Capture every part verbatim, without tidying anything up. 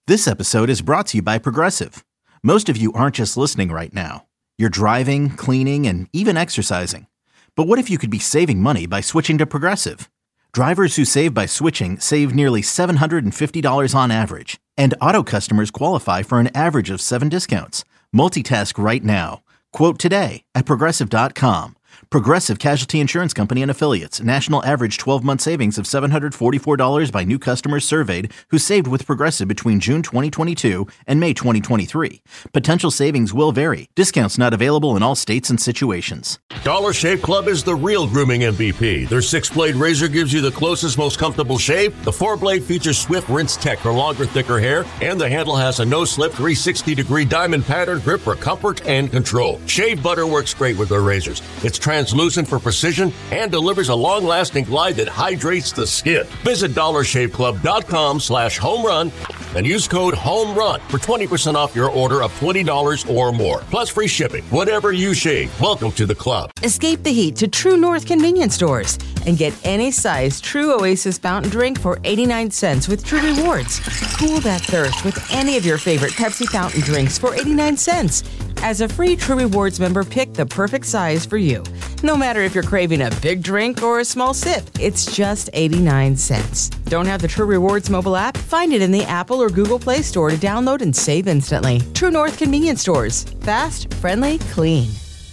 This episode is brought to you by Progressive. Most of you aren't just listening right now. You're driving, cleaning, and even exercising. But what if you could be saving money by switching to Progressive? Drivers who save by switching save nearly seven hundred fifty dollars on average. And auto customers qualify for an average of seven discounts. Multitask right now. Quote today at Progressive dot com. Progressive Casualty Insurance Company and Affiliates. National average twelve-month savings of seven hundred forty-four dollars by new customers surveyed who saved with Progressive between June twenty twenty-two and May twenty twenty-three. Potential savings will vary. Discounts not available in all states and situations. Dollar Shave Club is the real grooming M V P. Their six-blade razor gives you the closest, most comfortable shave. The four-blade features swift rinse tech for longer, thicker hair. And the handle has a no-slip three hundred sixty degree diamond pattern grip for comfort and control. Shave butter works great with their razors. It's translucent for precision and delivers a long-lasting glide that hydrates the skin. Visit dollar shave club dot com slash home run and use code HOMERUN for twenty percent off your order of twenty dollars or more. Plus free shipping. Whatever you shave, welcome to the club. Escape the heat to True North convenience stores and get any size True Oasis fountain drink for eighty-nine cents with True Rewards. Cool that thirst with any of your favorite Pepsi fountain drinks for eighty-nine cents. As a free True Rewards member, pick the perfect size for you. No matter if you're craving a big drink or a small sip, it's just eighty-nine cents. Don't have the True Rewards mobile app? Find it in the Apple or Google Play Store to download and save instantly. True North convenience stores. Fast, friendly, clean.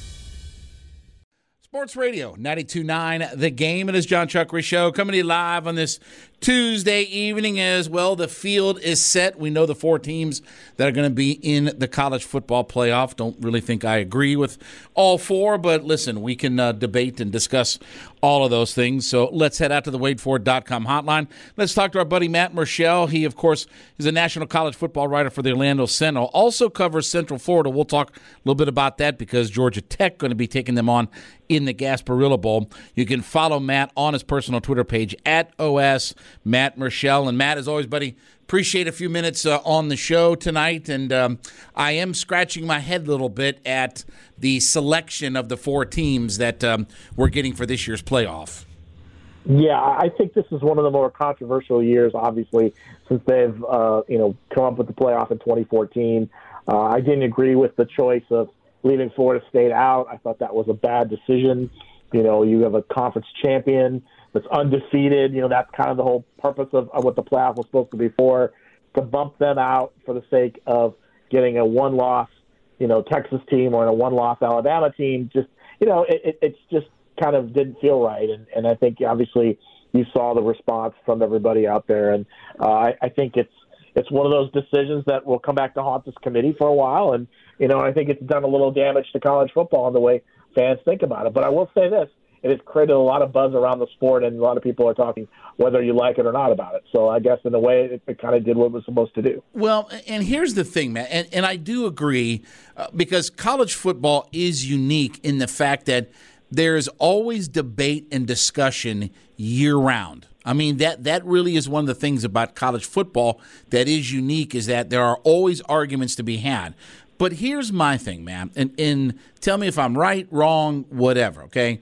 Sports Radio ninety-two point nine The Game. It is John Chuckery Show coming to you live on this Tuesday evening as well. The field is set. We know the four teams that are going to be in the college football playoff. Don't really think I agree with all four, but listen, we can uh, debate and discuss all of those things. So let's head out to the Wade Ford dot com hotline. Let's talk to our buddy Matt Murschel. He, of course, is a national college football writer for the Orlando Sentinel. Also covers Central Florida. We'll talk a little bit about that because Georgia Tech going to be taking them on in the Gasparilla Bowl. You can follow Matt on his personal Twitter page at O S Matt Murschel. And Matt, as always, buddy, appreciate a few minutes uh, on the show tonight. And um, I am scratching my head a little bit at the selection of the four teams that um, we're getting for this year's playoff. Yeah, I think this is one of the more controversial years, obviously, since they've uh, you know come up with the playoff in twenty fourteen. Uh, I didn't agree with the choice of leaving Florida State out. I thought that was a bad decision. You know, you have a conference champion that's undefeated. You know, that's kind of the whole purpose of, of what the playoff was supposed to be for, to bump them out for the sake of getting a one-loss, you know, Texas team or a one-loss Alabama team. Just, you know, it, it it's just kind of didn't feel right. And, and I think, obviously, you saw the response from everybody out there. And uh, I, I think it's it's one of those decisions that will come back to haunt this committee for a while. And, you know, I think it's done a little damage to college football in the way fans think about it. But I will say this. It has created a lot of buzz around the sport, and a lot of people are talking whether you like it or not about it. So I guess in a way it, it kind of did what it was supposed to do. Well, and here's the thing, man, and, and I do agree uh, because college football is unique in the fact that there's always debate and discussion year-round. I mean, that, that really is one of the things about college football that is unique is that there are always arguments to be had. But here's my thing, man, and, and tell me if I'm right, wrong, whatever, okay?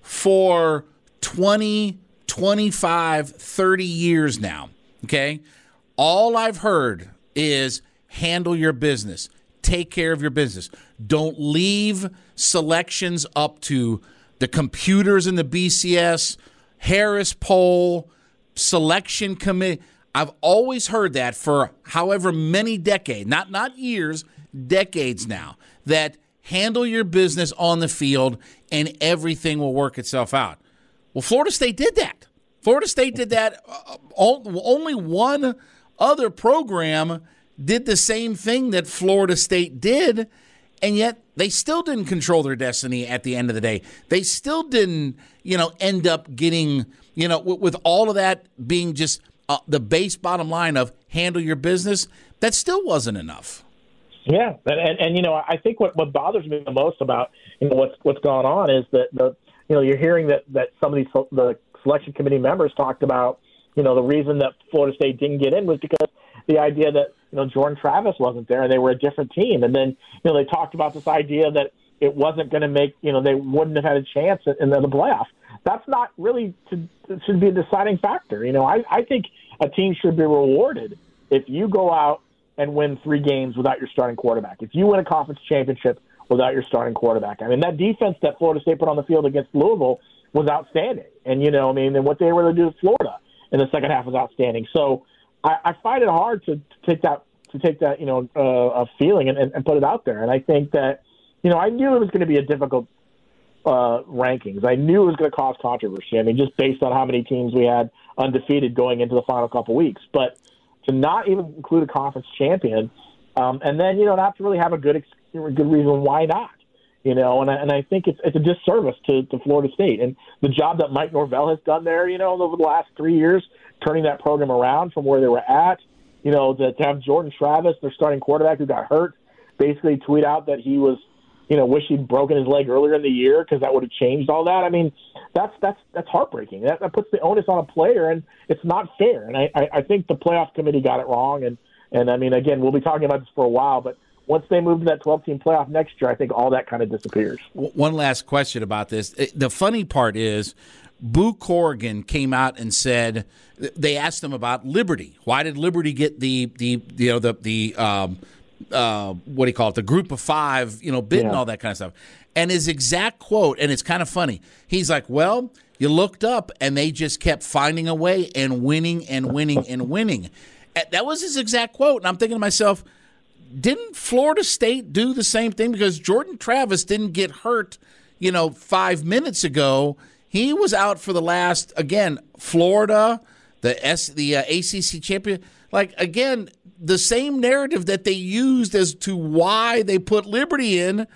For twenty, twenty-five, thirty years now, okay, all I've heard is handle your business, take care of your business. Don't leave selections up to the computers in the B C S, Harris Poll, selection committee. I've always heard that for however many decades, not not years, decades now, that handle your business on the field and everything will work itself out. Well, Florida State did that. Florida State did that. Uh, only one other program did the same thing that Florida State did, and yet they still didn't control their destiny at the end of the day. They still didn't, you know, end up getting, you know, with, with all of that being just uh, the base bottom line of handle your business, that still wasn't enough. Yeah, and, and, and you know, I think what, what bothers me the most about, you know, what's what's going on is that, the you know, you're hearing that, that some of these the selection committee members talked about, you know, the reason that Florida State didn't get in was because the idea that, you know, Jordan Travis wasn't there and they were a different team. And then, you know, they talked about this idea that it wasn't going to make, you know, they wouldn't have had a chance in the, the playoff. That's not really to, should be a deciding factor. You know, I, I think a team should be rewarded if you go out and win three games without your starting quarterback. If you win a conference championship without your starting quarterback, I mean, that defense that Florida State put on the field against Louisville was outstanding. And, you know, I mean, and what they were able to do with Florida in the second half was outstanding. So I, I find it hard to, to take that, to take that, you know, uh, a feeling and, and put it out there. And I think that, you know, I knew it was going to be a difficult uh, rankings. I knew it was going to cause controversy. I mean, just based on how many teams we had undefeated going into the final couple weeks. But to not even include a conference champion, um, and then, you know, not to really have a good, a good reason why not. You know, and I, and I think it's it's a disservice to, to Florida State. And the job that Mike Norvell has done there, you know, over the last three years, turning that program around from where they were at, you know, to, to have Jordan Travis, their starting quarterback who got hurt, basically tweet out that he was, you know, wish he'd broken his leg earlier in the year because that would have changed all that. I mean, that's that's that's heartbreaking. That, that puts the onus on a player, and it's not fair. And I, I, I think the playoff committee got it wrong. And, and, I mean, again, we'll be talking about this for a while, but once they move to that twelve-team playoff next year, I think all that kind of disappears. One last question about this. The funny part is Boo Corrigan came out and said they asked him about Liberty. Why did Liberty get the the you know the the um, uh, what do you call it? The group of five, you know, bid yeah. and all that kind of stuff. And his exact quote, and it's kind of funny. He's like, "Well, you looked up, and they just kept finding a way and winning and winning and winning." That was his exact quote, and I'm thinking to myself, didn't Florida State do the same thing? Because Jordan Travis didn't get hurt, you know, five minutes ago. He was out for the last, again, Florida, the S, the uh, A C C champion. Like, again, the same narrative that they used as to why they put Liberty in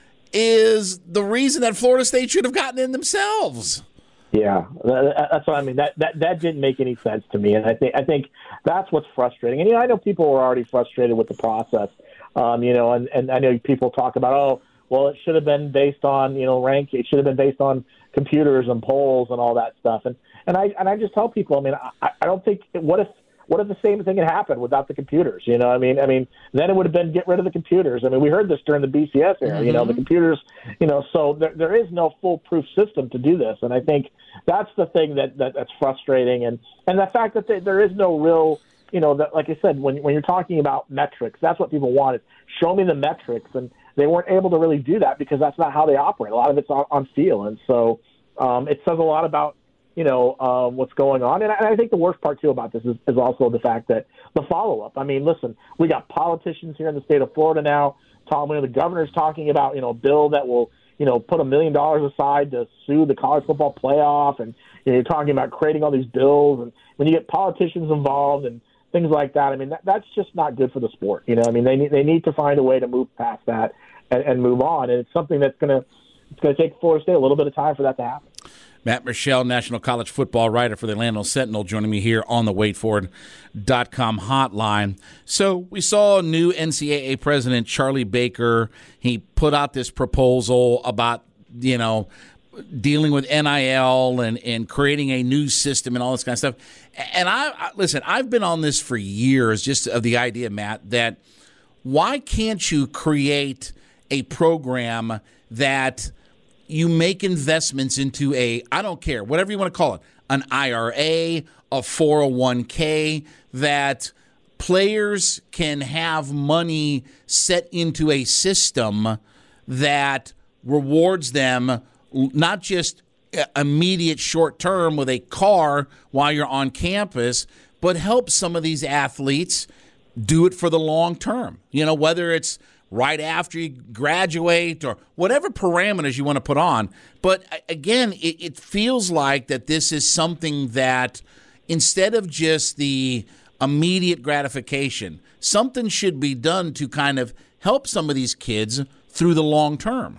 is the reason that Florida State should have gotten in themselves. Yeah, that's what I mean. That that that didn't make any sense to me, and I think I think that's what's frustrating. And you know, I know people were already frustrated with the process. Um, you know, and, and I know people talk about, oh, well, it should have been based on, you know, rank. It should have been based on computers and polls and all that stuff. And and I and I just tell people, I mean, I, I don't think what if what if the same thing had happened without the computers? You know, I mean, I mean, then it would have been get rid of the computers. I mean, we heard this during the B C S era. Mm-hmm. You know, the computers. You know, so there there is no foolproof system to do this, and I think that's the thing that, that that's frustrating, and and the fact that they, there is no real. You know, that, like I said, when when you're talking about metrics, that's what people wanted. Show me the metrics, and they weren't able to really do that because that's not how they operate. A lot of it's on, on feel, and so um, it says a lot about you know uh, what's going on. And I, and I think the worst part too about this is, is also the fact that the follow up. I mean, listen, we got politicians here in the state of Florida now. Tom, you know, the governor's talking about you know a bill that will you know put a million dollars aside to sue the college football playoff, and you know, you're talking about creating all these bills. And when you get politicians involved and things like that, I mean, that, that's just not good for the sport. You know, I mean, they need they need to find a way to move past that and, and move on. And it's something that's going to it's going to take Florida State a little bit of time for that to happen. Matt Michelle, national college football writer for the Atlanta Sentinel, joining me here on the wait for it dot com hotline. So we saw new N C double A president Charlie Baker. He put out this proposal about, you know, dealing with N I L and, and creating a new system and all this kind of stuff. And I, I listen, I've been on this for years, just of the idea, Matt, that why can't you create a program that you make investments into a, I don't care, whatever you want to call it, an I R A, a four oh one k, that players can have money set into a system that rewards them not just immediate short term with a car while you're on campus, but help some of these athletes do it for the long term. You know, whether it's right after you graduate or whatever parameters you want to put on. But again, it, it feels like that this is something that instead of just the immediate gratification, something should be done to kind of help some of these kids through the long term.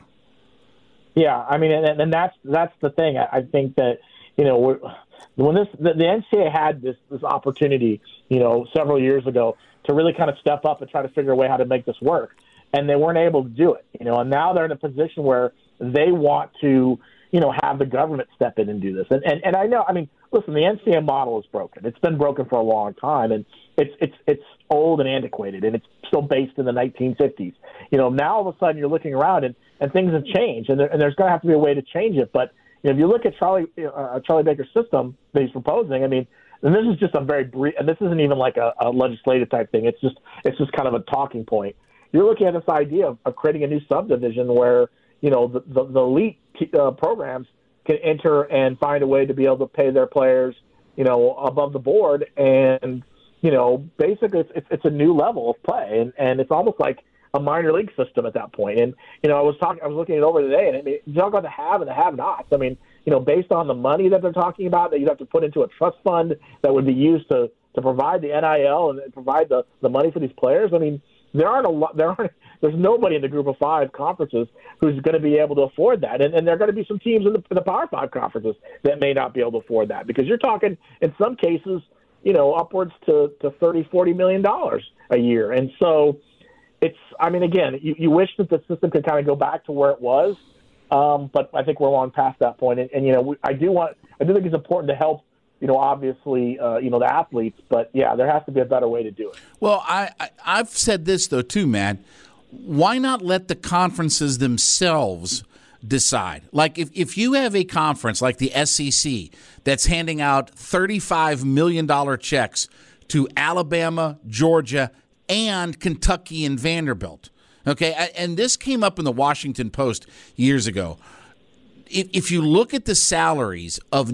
Yeah, I mean, and, and that's that's the thing. I, I think that you know we're, when this the, the N C double A had this this opportunity, you know, several years ago to really kind of step up and try to figure a way how to make this work, and they weren't able to do it. You know, and now they're in a position where they want to, you know, have the government step in and do this. And and, and I know, I mean, listen, the N C double A model is broken. It's been broken for a long time, and it's it's it's old and antiquated, and it's still based in the nineteen fifties. You know, now all of a sudden you're looking around and, and things have changed, and, there, and there's going to have to be a way to change it. But you know, if you look at Charlie uh, Charlie Baker's system that he's proposing, I mean, and this is just a very brief, and this isn't even like a, a legislative type thing. It's just it's just kind of a talking point. You're looking at this idea of, of creating a new subdivision where, you know, the, the, the elite uh, programs can enter and find a way to be able to pay their players, you know, above the board. And, you know, basically it's, it's, it's a new level of play. And, and it's almost like a minor league system at that point. And, you know, I was talking, I was looking it over today, and I mean, you talk about the have and the have-nots. I mean, you know, based on the money that they're talking about that you'd have to put into a trust fund that would be used to, to provide the N I L and provide the, the money for these players. I mean, there aren't a lot, there aren't, there's nobody in the group of five conferences who's going to be able to afford that. And, and there are going to be some teams in the, in the Power Five conferences that may not be able to afford that, because you're talking, in some cases, you know, upwards to, to thirty, forty million dollars a year. And so it's, I mean, again, you, you wish that the system could kind of go back to where it was. Um, but I think we're long past that point. And, and you know, we, I do want, I do think it's important to help, you know, obviously, uh, you know, the athletes, but yeah, there has to be a better way to do it. Well, I, I, I've said this though too, Matt. Why not let the conferences themselves decide? Like if, if you have a conference like the S E C that's handing out thirty-five million dollars checks to Alabama, Georgia, and Kentucky and Vanderbilt, okay, and this came up in the Washington Post years ago. If, if you look at the salaries of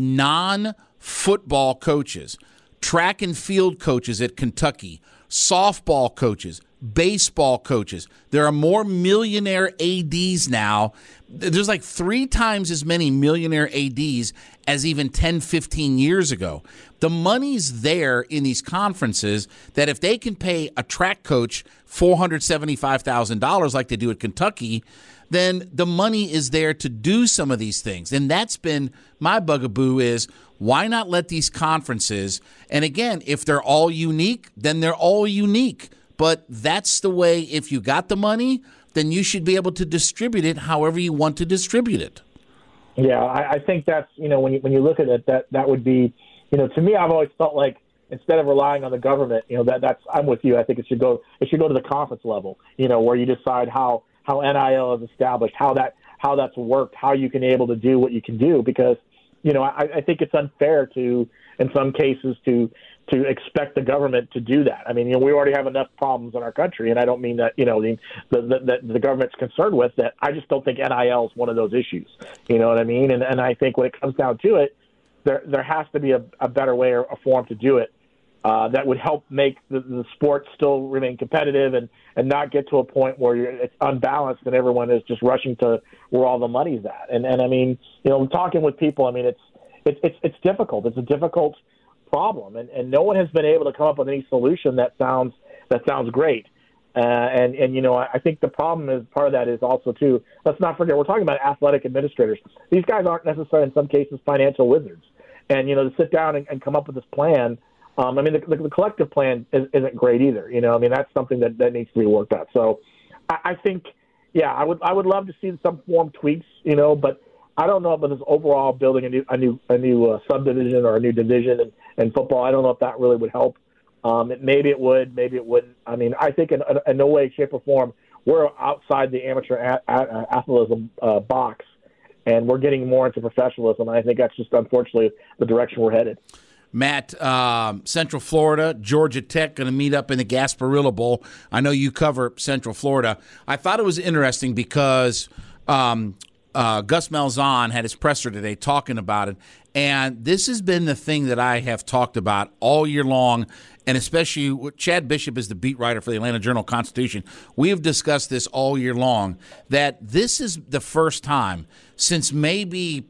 non-football coaches, track and field coaches at Kentucky, softball coaches, baseball coaches, there are more millionaire A Ds now. There's like three times as many millionaire A Ds as even ten, fifteen years ago. The money's there in these conferences that if they can pay a track coach four hundred seventy-five thousand dollars like they do at Kentucky, then the money is there to do some of these things. And that's been my bugaboo is, why not let these conferences, and again, if they're all unique, then they're all unique. But that's the way, if you got the money, then you should be able to distribute it however you want to distribute it. Yeah, I, I think that's, you know, when you, when you look at it, that, that would be, you know, to me, I've always felt like instead of relying on the government, you know, that that's, I'm with you. I think it should go, it should go to the conference level, you know, where you decide how, how N I L is established, how that, how that's worked, how you can be able to do what you can do. Because, you know, I, I think it's unfair to, in some cases, to, to expect the government to do that. I mean, you know, we already have enough problems in our country, and I don't mean that, you know, the the, the, the government's concerned with that. I just don't think N I L is one of those issues. You know what I mean? And and I think when it comes down to it, there there has to be a, a better way or a form to do it uh, that would help make the, the sport still remain competitive and, and not get to a point where you're, it's unbalanced and everyone is just rushing to where all the money's at. And and I mean, you know, talking with people, I mean, it's it's it's, it's difficult. It's a difficult problem, and, and no one has been able to come up with any solution that sounds that sounds great. Uh, and and you know, I, I think the problem is part of that is also too. Let's not forget we're talking about athletic administrators. These guys aren't necessarily in some cases financial wizards, and you know, to sit down and, and come up with this plan. Um, I mean, the, the, the collective plan is, isn't great either. You know, I mean, that's something that, that needs to be worked out. So, I, I think, yeah, I would I would love to see some form tweaks. You know, but I don't know about this overall building a new a new a new uh, subdivision or a new division in, in football. I don't know if that really would help. Um, it, maybe it would, maybe it wouldn't. I mean, I think in, in no way, shape, or form we're outside the amateur a- a- athleticism uh, box, and we're getting more into professionalism. And I think that's just unfortunately the direction we're headed. Matt, um, Central Florida, Georgia Tech going to meet up in the Gasparilla Bowl. I know you cover Central Florida. I thought it was interesting because um, uh, Gus Malzahn had his presser today talking about it, and this has been the thing that I have talked about all year long, and especially Chad Bishop is the beat writer for the Atlanta Journal-Constitution. We have discussed this all year long, that this is the first time since maybe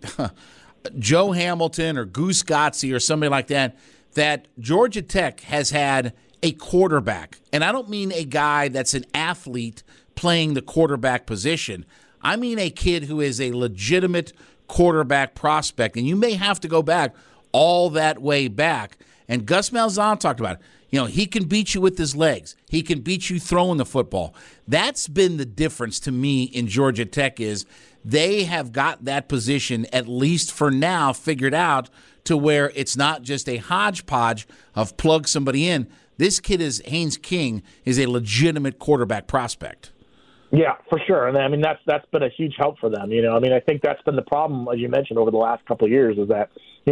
Joe Hamilton or Goose Gotze or somebody like that, that Georgia Tech has had a quarterback. And I don't mean a guy that's an athlete playing the quarterback position. I mean a kid who is a legitimate quarterback prospect. And you may have to go back all that way back. And Gus Malzahn talked about it. You know, he can beat you with his legs. He can beat you throwing the football. That's been the difference to me in Georgia Tech is they have got that position, at least for now, figured out to where it's not just a hodgepodge of plug somebody in. This kid is, Haynes King, is a legitimate quarterback prospect. Yeah, for sure. And I mean, that's that's been a huge help for them. You know, I mean, I think that's been the problem, as you mentioned, over the last couple of years is that, you know,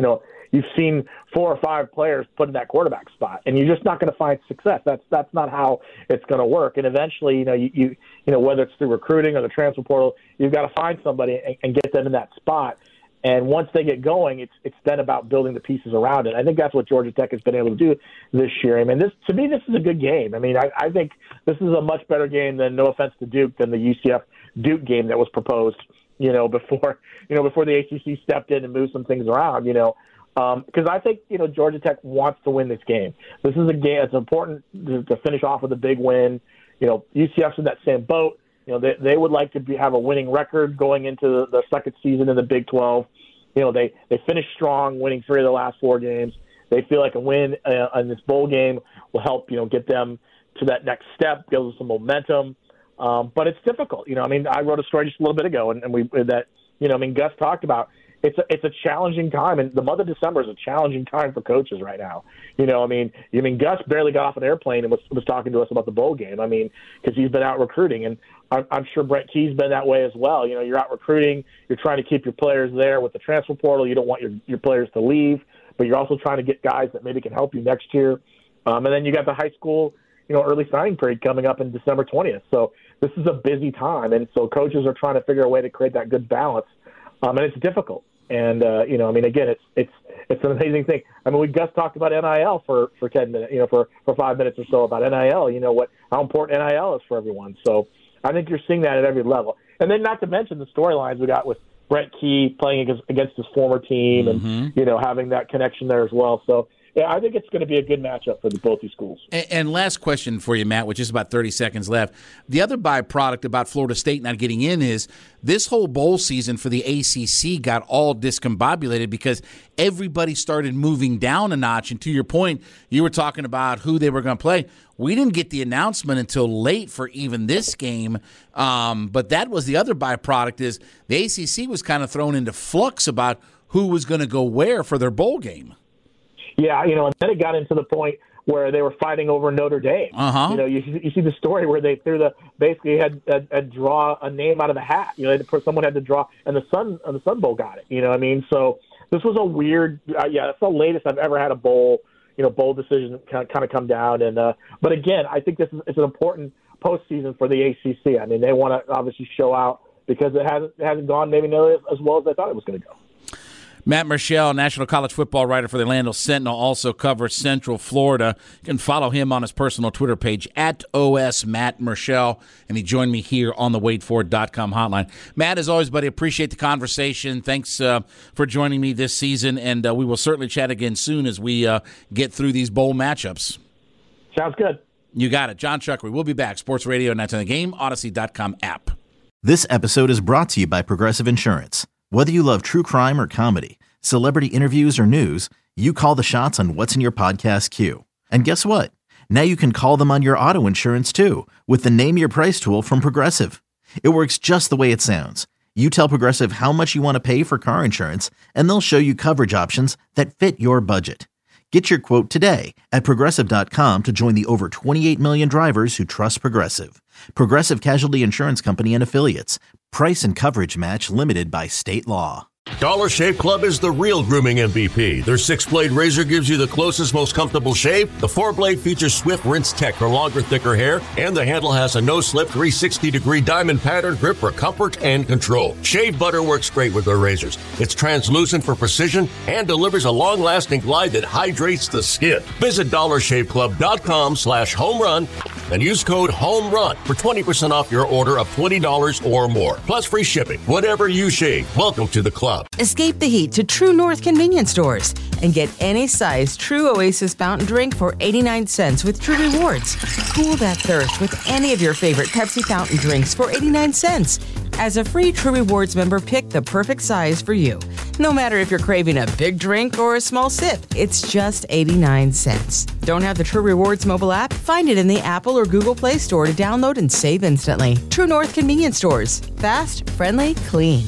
you've seen four or five players put in that quarterback spot, and you're just not going to find success. That's that's not how it's going to work. And eventually, you know, you, you you know, whether it's through recruiting or the transfer portal, you've got to find somebody and, and get them in that spot. And once they get going, it's it's then about building the pieces around it. I think that's what Georgia Tech has been able to do this year. I mean, this to me, this is a good game. I mean, I, I think this is a much better game than, no offense to Duke, than the U C F Duke game that was proposed, you know, before you know before the A C C stepped in and moved some things around, you know, because um, I think you know Georgia Tech wants to win this game. This is a game. It's important to, to finish off with a big win. You know, U C F's in that same boat. You know, they they would like to be, have a winning record going into the, the second season in the Big twelve. You know, they, they finished strong, winning three of the last four games. They feel like a win uh, in this bowl game will help, you know, get them to that next step, give them some momentum. Um, but it's difficult. You know, I mean, I wrote a story just a little bit ago, and, and we that, you know, I mean, Gus talked about it's a, it's a challenging time, and the month of December is a challenging time for coaches right now. You know, I mean, I mean, Gus barely got off an airplane and was, was talking to us about the bowl game. I mean, because he's been out recruiting, and I'm, I'm sure Brent Key's been that way as well. You know, you're out recruiting, you're trying to keep your players there with the transfer portal. You don't want your, your players to leave, but you're also trying to get guys that maybe can help you next year. Um, and then you got the high school, you know, early signing period coming up in December twentieth. So this is a busy time, and so coaches are trying to figure a way to create that good balance, um, and it's difficult. And uh, you know, I mean, again, it's it's it's an amazing thing. I mean, we just talked about N I L for, for ten minutes, you know, for, for five minutes or so about N I L. You know what how important N I L is for everyone. So I think you're seeing that at every level. And then, not to mention the storylines we got with Brent Key playing against, against his former team, and mm-hmm. you know, having that connection there as well. So. Yeah, I think it's going to be a good matchup for the, both these schools. And, and last question for you, Matt, which is about thirty seconds left. The other byproduct about Florida State not getting in is this whole bowl season for the A C C got all discombobulated because everybody started moving down a notch. And to your point, you were talking about who they were going to play. We didn't get the announcement until late for even this game. Um, but that was the other byproduct is the A C C was kind of thrown into flux about who was going to go where for their bowl game. Yeah, you know, and then it got into the point where they were fighting over Notre Dame. Uh-huh. You know, you, you see the story where they threw the basically had, had, had draw a name out of the hat. You know, they, someone had to draw, and the Sun and the Sun Bowl got it. You know what I mean? So this was a weird. Uh, yeah, that's the latest I've ever had a bowl. You know, bowl decision kind of come down. And uh, but again, I think this is it's an important postseason for the A C C. I mean, they want to obviously show out because it hasn't it hasn't gone maybe nearly as well as they thought it was going to go. Matt Murschel, national college football writer for the Orlando Sentinel, also covers Central Florida. You can follow him on his personal Twitter page, at O S Matt Murschel, and he joined me here on the Wade Ford dot com hotline. Matt, as always, buddy, appreciate the conversation. Thanks uh, for joining me this season, and uh, we will certainly chat again soon as we uh, get through these bowl matchups. Sounds good. You got it. John Chuckery. We'll be back. Sports Radio, Nights on the Game, Odyssey dot com app. This episode is brought to you by Progressive Insurance. Whether you love true crime or comedy, celebrity interviews or news, you call the shots on what's in your podcast queue. And guess what? Now you can call them on your auto insurance too with the Name Your Price tool from Progressive. It works just the way it sounds. You tell Progressive how much you want to pay for car insurance, and they'll show you coverage options that fit your budget. Get your quote today at Progressive dot com to join the over twenty-eight million drivers who trust Progressive. Progressive Casualty Insurance Company and Affiliates. Price and coverage match limited by state law. Dollar Shave Club is the real grooming M V P. Their six-blade razor gives you the closest, most comfortable shave. The four-blade features swift rinse tech for longer, thicker hair, and the handle has a no-slip three sixty degree diamond pattern grip for comfort and control. Shave butter works great with their razors. It's translucent for precision and delivers a long-lasting glide that hydrates the skin. Visit dollar shave club dot com slash home run and use code HOMERUN for twenty percent off your order of twenty dollars or more. Plus free shipping. Whatever you shave, welcome to the club. Escape the heat to True North convenience stores and get any size True Oasis fountain drink for eighty-nine cents with True Rewards. Cool that thirst with any of your favorite Pepsi fountain drinks for eighty-nine cents. As a free True Rewards member, pick the perfect size for you. No matter if you're craving a big drink or a small sip, it's just eighty-nine cents. Don't have the True Rewards mobile app? Find it in the Apple or Google Play Store to download and save instantly. True North convenience stores. Fast, friendly, clean.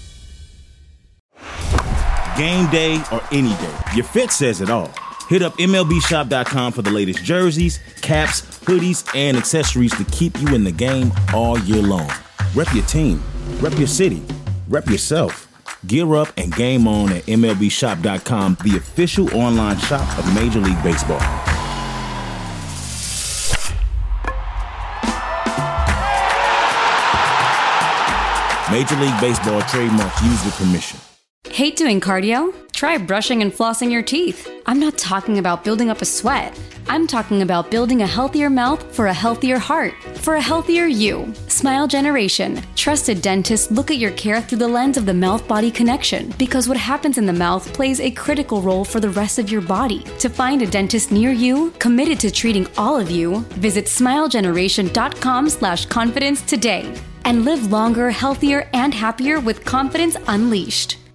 Game day or any day, your fit says it all. Hit up M L B shop dot com for the latest jerseys, caps, hoodies, and accessories to keep you in the game all year long. Rep your team, rep your city, rep yourself. Gear up and game on at M L B shop dot com, the official online shop of Major League Baseball. Major League Baseball trademark used with permission. Hate doing cardio? Try brushing and flossing your teeth. I'm not talking about building up a sweat. I'm talking about building a healthier mouth for a healthier heart, for a healthier you. Smile Generation. Trusted dentists look at your care through the lens of the mouth-body connection, because what happens in the mouth plays a critical role for the rest of your body. To find a dentist near you, committed to treating all of you, visit smile generation dot com slash confidence today. And live longer, healthier, and happier with confidence unleashed.